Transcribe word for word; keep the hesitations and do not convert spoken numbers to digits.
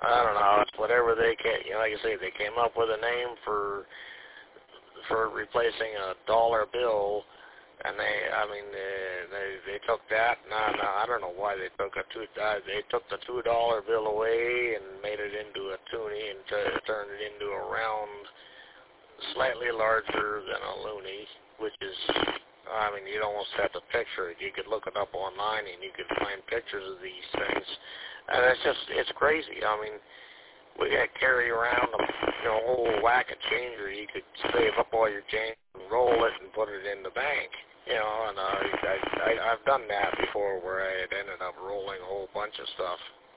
I don't know. It's whatever they came, you know, like I say, they came up with a name for for replacing a dollar bill, and they, I mean, they they, they took that. No, no, I don't know why they took a two. Uh, they took the two dollar bill away and made it into a toonie and t- turned it into a round, slightly larger than a loonie, which is. I mean, you'd almost have to picture it. You could look it up online, and you could find pictures of these things. And it's just, it's crazy. I mean, we got to carry around a you know, whole whack of change, or you could save up all your change and roll it and put it in the bank. You know, and uh, I, I, I've done that before where I had ended up rolling a whole bunch of stuff.